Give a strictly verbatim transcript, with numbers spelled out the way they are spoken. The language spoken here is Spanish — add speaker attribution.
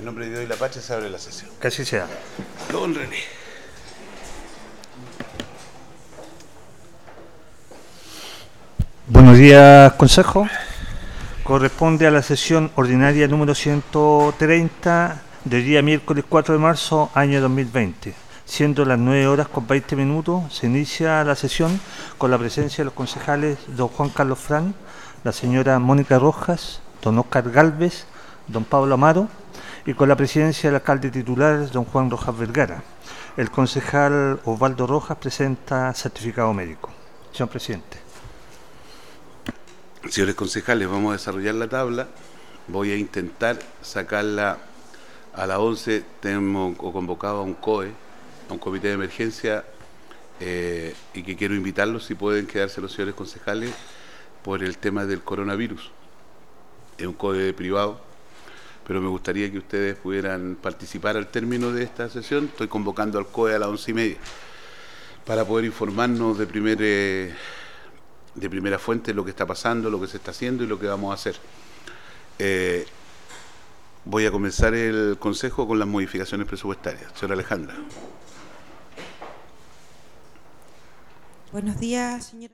Speaker 1: En nombre de Dios y la Patria se abre la sesión.
Speaker 2: Que así sea.
Speaker 1: Don René.
Speaker 2: Buenos días, Consejo. Corresponde a la sesión ordinaria número ciento treinta del día miércoles cuatro de marzo, año dos mil veinte. Siendo las nueve horas con veinte minutos, se inicia la sesión con la presencia de los concejales don Juan Carlos Fran, la señora Mónica Rojas, don Óscar Gálvez, don Pablo Amaro, y con la presidencia del alcalde titular, don Juan Rojas Vergara. El concejal Osvaldo Rojas presenta certificado médico. Señor presidente.
Speaker 1: Señores concejales, vamos a desarrollar la tabla. Voy a intentar sacarla a las once. Tenemos convocado a un C O E, a un comité de emergencia, eh, y que quiero invitarlos, si pueden quedarse los señores concejales, por el tema del coronavirus. Es un C O E privado, pero me gustaría que ustedes pudieran participar al término de esta sesión. Estoy convocando al C O E a las once y media para poder informarnos de primer... Eh, de primera fuente lo que está pasando, lo que se está haciendo y lo que vamos a hacer. Eh, voy a comenzar el consejo con las modificaciones presupuestarias. Señora Alejandra.
Speaker 3: Buenos días, señora.